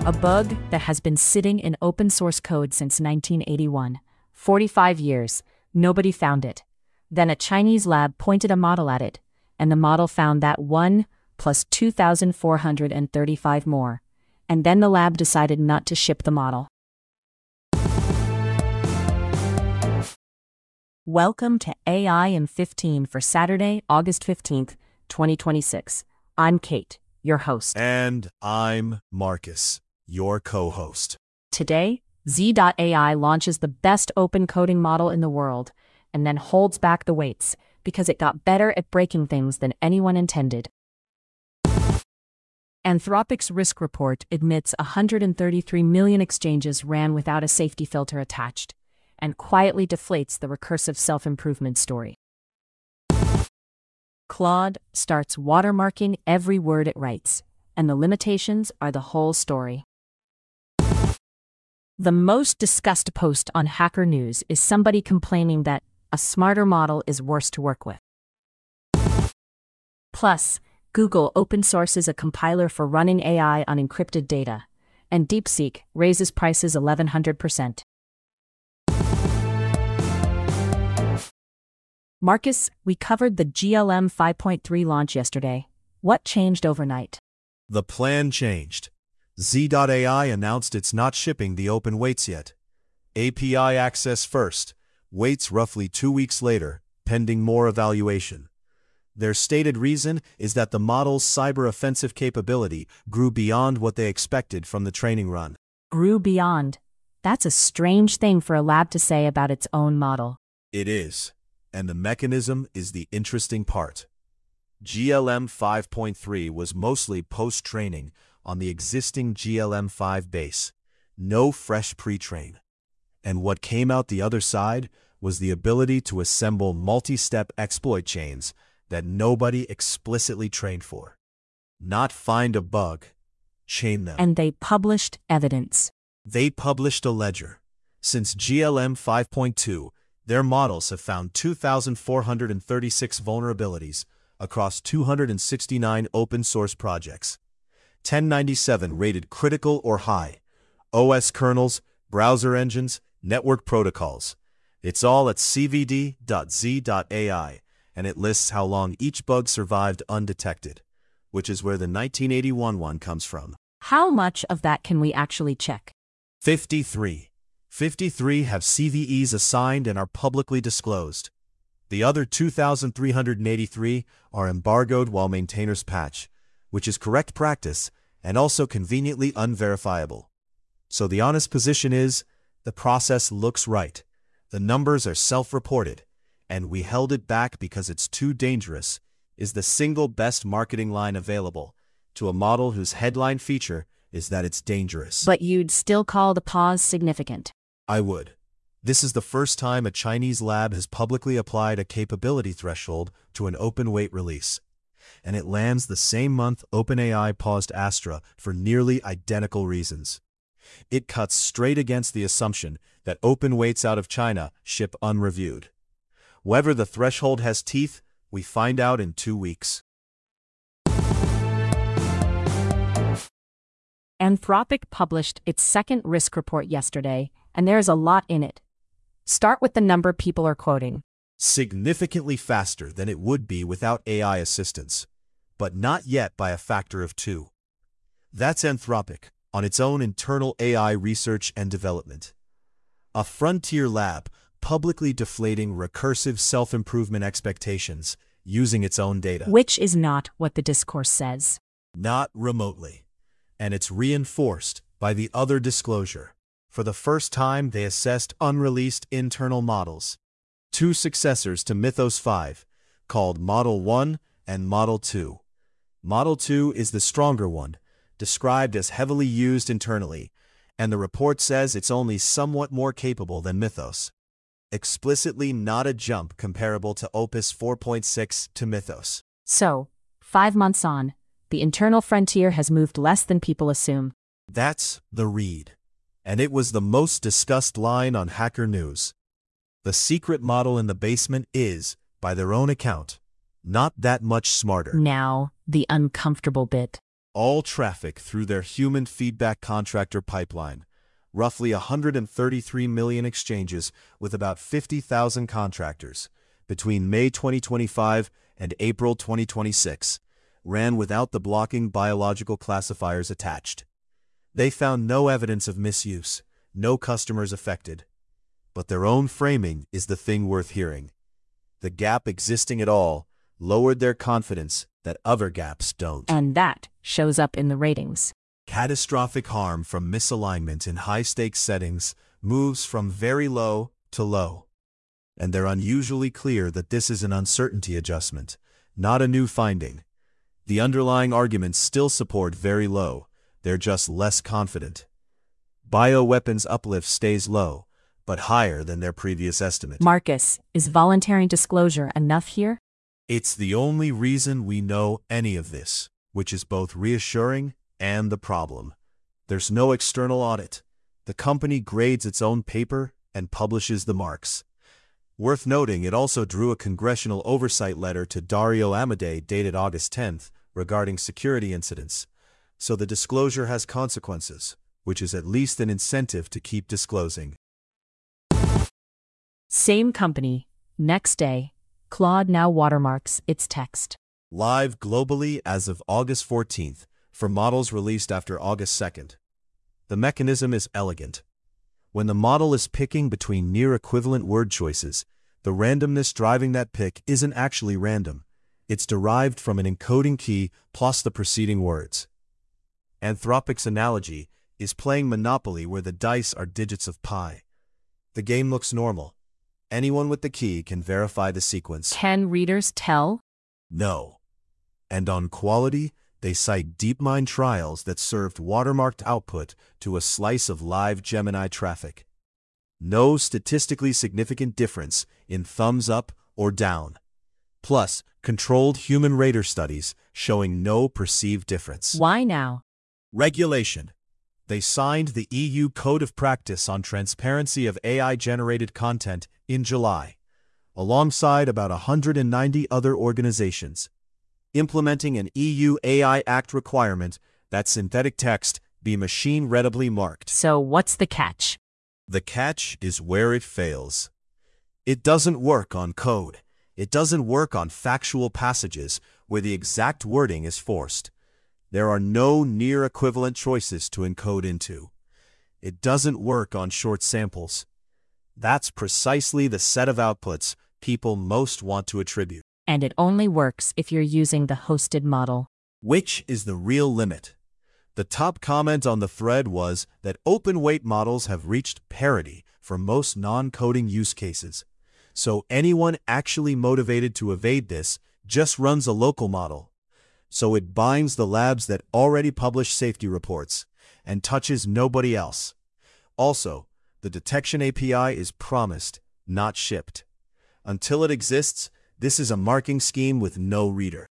a bug that has been sitting in open source code since 1981. 45 years, nobody found it. Then a Chinese lab pointed a model at it, and the model found that 1 plus 2,435 more. And then the lab decided not to ship the model. Welcome to AI in 15 for Saturday, August 15th, 2026. I'm Kate, your host. And I'm Marcus, your co-host. Today, Z.AI launches the best open coding model in the world, and then holds back the weights because it got better at breaking things than anyone intended. Anthropic's risk report admits 133 million exchanges ran without a safety filter attached, and quietly deflates the recursive self-improvement story. Claude starts watermarking every word it writes, and the limitations are the whole story. The most discussed post on Hacker News is somebody complaining that a smarter model is worse to work with. Plus, Google open sources a compiler for running AI on encrypted data, and DeepSeek raises prices 1,100%. Marcus, we covered the GLM 5.3 launch yesterday. What changed overnight? The plan changed. Z.AI announced it's not shipping the open weights yet. API access first, weights roughly 2 weeks later, pending more evaluation. Their stated reason is that the model's cyber-offensive capability grew beyond what they expected from the training run. Grew beyond. That's a strange thing for a lab to say about its own model. It is. And the mechanism is the interesting part. GLM 5.3 was mostly post-training on the existing GLM 5 base, no fresh pre-train. And what came out the other side was the ability to assemble multi-step exploit chains that nobody explicitly trained for. Not find a bug, chain them. And they published evidence. They published a ledger. Since GLM 5.2, their models have found 2,436 vulnerabilities across 269 open-source projects. 1097 rated critical or high, OS kernels, browser engines, network protocols. It's all at cvd.z.ai, and it lists how long each bug survived undetected, which is where the 1981 one comes from. How much of that can we actually check? 53. 53 have CVEs assigned and are publicly disclosed. The other 2,383 are embargoed while maintainers patch, which is correct practice and also conveniently unverifiable. So the honest position is, the process looks right. The numbers are self-reported, and we held it back because it's too dangerous, is the single best marketing line available to a model whose headline feature is that it's dangerous. But you'd still call the pause significant. I would. This is the first time a Chinese lab has publicly applied a capability threshold to an open weight release. And it lands the same month OpenAI paused Astra for nearly identical reasons. It cuts straight against the assumption that open weights out of China ship unreviewed. Whether the threshold has teeth, we find out in 2 weeks. Anthropic published its second risk report yesterday, and there's a lot in it. Start with the number people are quoting. Significantly faster than it would be without AI assistance, but not yet by a factor of 2. That's Anthropic, on its own internal AI research and development. A frontier lab publicly deflating recursive self-improvement expectations using its own data. Which is not what the discourse says. Not remotely. And it's reinforced by the other disclosure. For the first time, they assessed unreleased internal models, 2 successors to Mythos 5, called Model 1 and Model 2. Model 2 is the stronger one, described as heavily used internally, and the report says it's only somewhat more capable than Mythos. Explicitly not a jump comparable to Opus 4.6 to Mythos. So, 5 months on, the internal frontier has moved less than people assume. That's the read. And it was the most discussed line on Hacker News. The secret model in the basement is, by their own account, not that much smarter. Now, the uncomfortable bit. all traffic through their human feedback contractor pipeline, roughly 133 million exchanges with about 50,000 contractors, between May 2025 and April 2026, ran without the blocking biological classifiers attached. They found no evidence of misuse, no customers affected. But their own framing is the thing worth hearing. The gap existing at all lowered their confidence that other gaps don't. And that shows up in the ratings. Catastrophic harm from misalignment in high-stakes settings moves from very low to low. And they're unusually clear that this is an uncertainty adjustment, not a new finding. The underlying arguments still support very low, they're just less confident. Bioweapons uplift stays low, but higher than their previous estimate. Marcus, is voluntary disclosure enough here? It's the only reason we know any of this, which is both reassuring and the problem. There's no external audit. The company grades its own paper and publishes the marks. Worth noting, it also drew a congressional oversight letter to Dario Amodei dated August 10th regarding security incidents. So the disclosure has consequences, which is at least an incentive to keep disclosing. Same company, next day, Claude now watermarks its text. Live globally as of August 14th, for models released after August 2nd. The mechanism is elegant. When the model is picking between near-equivalent word choices, the randomness driving that pick isn't actually random. It's derived from an encoding key plus the preceding words. Anthropic's analogy is playing Monopoly where the dice are digits of pi. The game looks normal. Anyone with the key can verify the sequence. Can readers tell? No. And on quality, they cite DeepMind trials that served watermarked output to a slice of live Gemini traffic. No statistically significant difference in thumbs up or down. Plus, controlled human rater studies showing no perceived difference. Why now? Regulation. They signed the EU Code of Practice on Transparency of AI-generated content in July, alongside about 190 other organizations, implementing an EU AI Act requirement that synthetic text be machine-readably marked. So what's the catch? The catch is where it fails. It doesn't work on code. It doesn't work on factual passages where the exact wording is forced. There are no near-equivalent choices to encode into. It doesn't work on short samples. That's precisely the set of outputs people most want to attribute. And it only works if you're using the hosted model. Which is the real limit. The top comment on the thread was that open-weight models have reached parity for most non-coding use cases. So anyone actually motivated to evade this just runs a local model. So it binds the labs that already publish safety reports and touches nobody else. Also, the detection API is promised, not shipped. Until it exists, this is a marking scheme with no reader.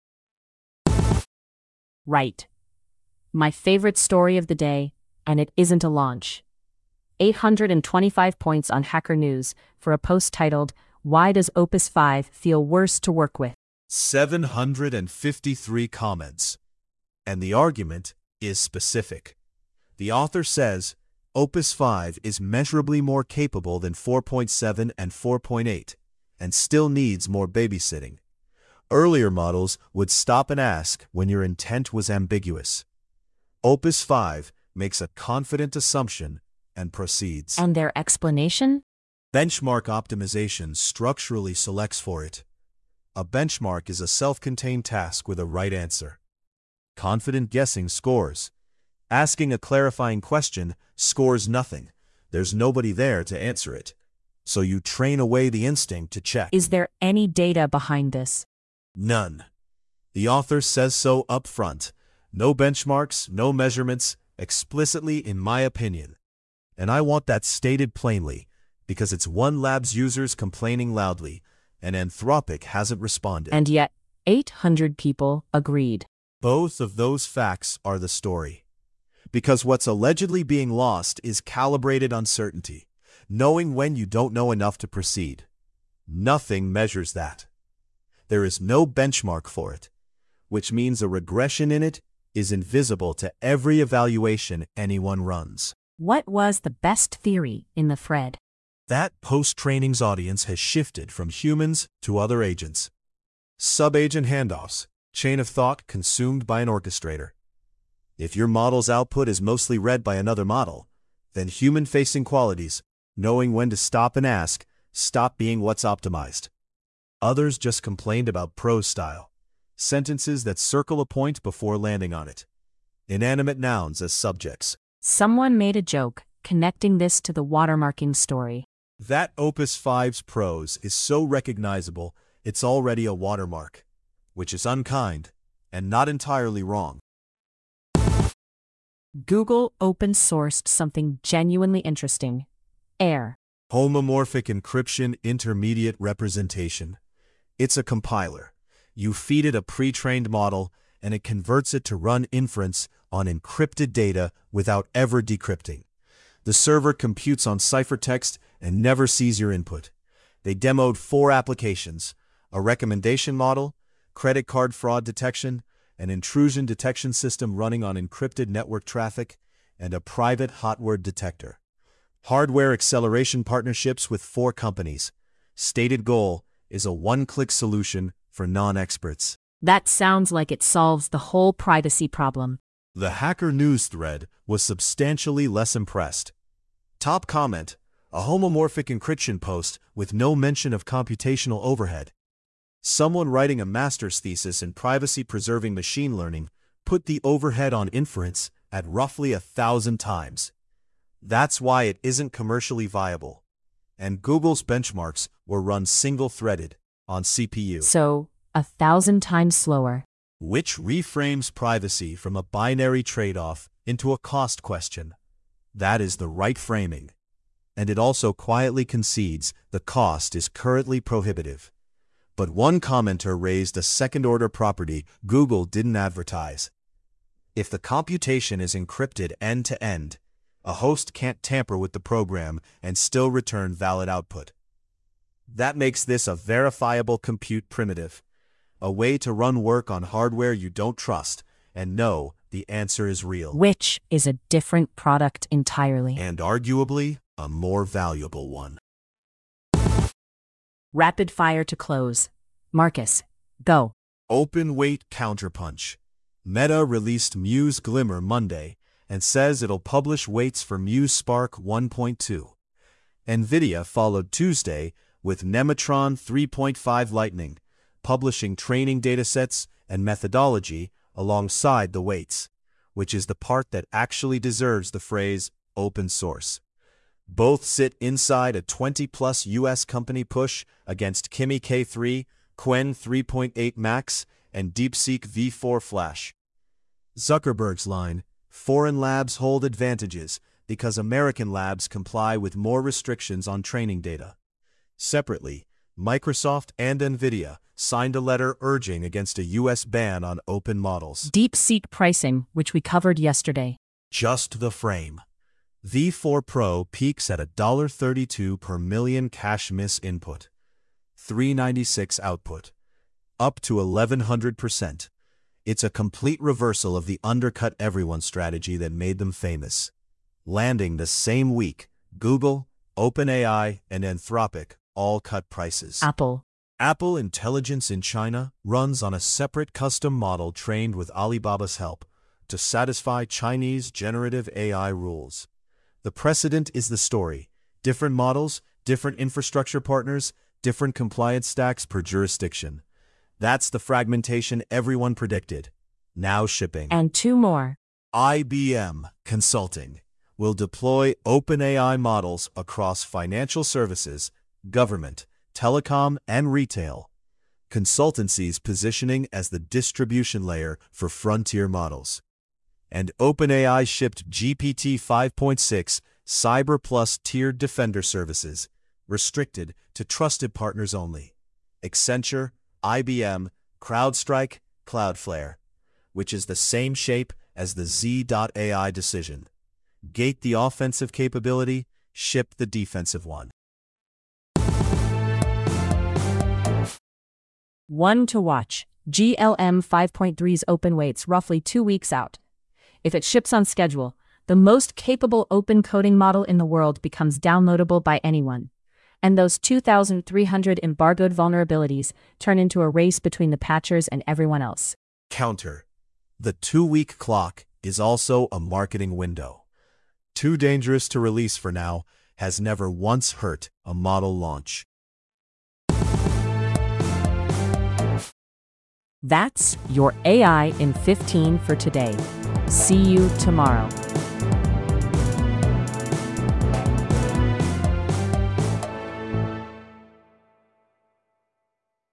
Right. My favorite story of the day, and it isn't a launch. 825 points on Hacker News for a post titled, "Why Does Opus 5 Feel Worse to Work With?" 753 comments. And the argument is specific. The author says, Opus 5 is measurably more capable than 4.7 and 4.8, and still needs more babysitting. Earlier models would stop and ask when your intent was ambiguous. Opus 5 makes a confident assumption and proceeds. And their explanation? Benchmark optimization structurally selects for it. A benchmark is a self-contained task with a right answer. Confident guessing scores. Asking a clarifying question scores nothing. There's nobody there to answer it. So you train away the instinct to check. Is there any data behind this? None. The author says so up front. No benchmarks, no measurements, explicitly in my opinion. And I want that stated plainly, because it's one lab's users complaining loudly, and Anthropic hasn't responded. And yet, 800 people agreed. Both of those facts are the story. Because what's allegedly being lost is calibrated uncertainty, knowing when you don't know enough to proceed. Nothing measures that. There is no benchmark for it, which means a regression in it is invisible to every evaluation anyone runs. What was the best theory in the thread? That post-training's audience has shifted from humans to other agents. Sub-agent handoffs, chain of thought consumed by an orchestrator. If your model's output is mostly read by another model, then human-facing qualities, knowing when to stop and ask, stop being what's optimized. Others just complained about prose style, sentences that circle a point before landing on it. Inanimate nouns as subjects. Someone made a joke connecting this to the watermarking story. That Opus 5's prose is so recognizable, it's already a watermark, which is unkind and not entirely wrong. Google open-sourced something genuinely interesting. AIR. Homomorphic Encryption Intermediate Representation. It's a compiler. You feed it a pre-trained model, and it converts it to run inference on encrypted data without ever decrypting. The server computes on ciphertext and never sees your input. They demoed 4 applications: a recommendation model, credit card fraud detection, an intrusion detection system running on encrypted network traffic, and a private hot word detector. Hardware acceleration partnerships with 4 companies. Stated goal is a one-click solution for non-experts. That sounds like it solves the whole privacy problem. The Hacker News thread was substantially less impressed. Top comment: a homomorphic encryption post with no mention of computational overhead. Someone writing a master's thesis in privacy-preserving machine learning put the overhead on inference at roughly 1,000 times. That's why it isn't commercially viable. And Google's benchmarks were run single-threaded on CPU. So, 1,000 times slower. Which reframes privacy from a binary trade-off into a cost question. That is the right framing. And it also quietly concedes the cost is currently prohibitive. But one commenter raised a second-order property Google didn't advertise. If the computation is encrypted end-to-end, a host can't tamper with the program and still return valid output. That makes this a verifiable compute primitive, a way to run work on hardware you don't trust and know the answer is real. Which is a different product entirely. And arguably a more valuable one. Rapid fire to close. Marcus, go. Open weight counterpunch. Meta released Muse Glimmer Monday and says it'll publish weights for Muse Spark 1.2. NVIDIA followed Tuesday with Nematron 3.5 Lightning, publishing training datasets and methodology alongside the weights, which is the part that actually deserves the phrase open source. Both sit inside a 20-plus US company push against Kimi K3, Qwen 3.8 Max, and DeepSeek V4 Flash. Zuckerberg's line, foreign labs hold advantages because American labs comply with more restrictions on training data. Separately, Microsoft and NVIDIA signed a letter urging against a US ban on open models. DeepSeek pricing, which we covered yesterday. Just the frame. V4 Pro peaks at $1.32 per million cache miss input, $3.96 output, up to 1,100%. It's a complete reversal of the undercut everyone strategy that made them famous. Landing the same week, Google, OpenAI, and Anthropic all cut prices. Apple Intelligence in China runs on a separate custom model trained with Alibaba's help to satisfy Chinese generative AI rules. The precedent is the story. Different models, different infrastructure partners, different compliance stacks per jurisdiction. That's the fragmentation everyone predicted. Now shipping. And 2 more. IBM Consulting will deploy OpenAI models across financial services, government, telecom, and retail. Consultancy's positioning as the distribution layer for frontier models. And OpenAI shipped GPT 5.6 Cyber Plus tiered Defender services, restricted to trusted partners only. Accenture, IBM, CrowdStrike, Cloudflare, which is the same shape as the Z.AI decision. Gate the offensive capability, ship the defensive one. One to watch. GLM 5.3's open waits roughly 2 weeks out. If it ships on schedule, the most capable open coding model in the world becomes downloadable by anyone. And those 2,300 embargoed vulnerabilities turn into a race between the patchers and everyone else. Counter. The 2-week clock is also a marketing window. Too dangerous to release for now has never once hurt a model launch. That's your AI in 15 for today. See you tomorrow.